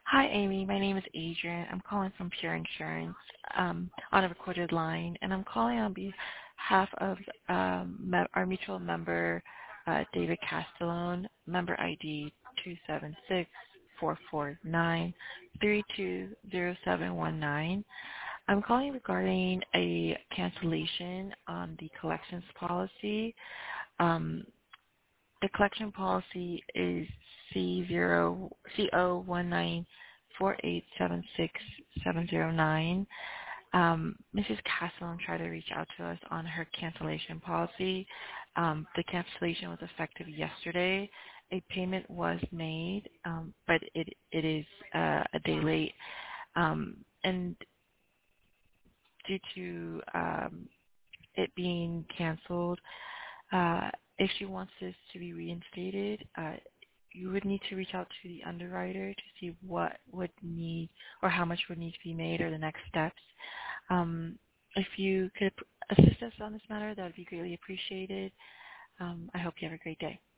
Hi, Amy. My name is Adrian. I'm calling from Pure Insurance on a recorded line, and I'm calling on behalf of our mutual member, David Castellone, member ID 276-449-320719. I'm calling regarding a cancellation on the collections policy. Um, the collection policy is CO194876-709. Mrs. Castellan tried to reach out to us on her cancellation policy. The cancellation was effective yesterday. A payment was made, but it is a day late. And due to it being canceled, if she wants this to be reinstated, you would need to reach out to the underwriter to see what would need or how much would need to be made or the next steps. If you could assist us on this matter, that would be greatly appreciated. I hope you have a great day.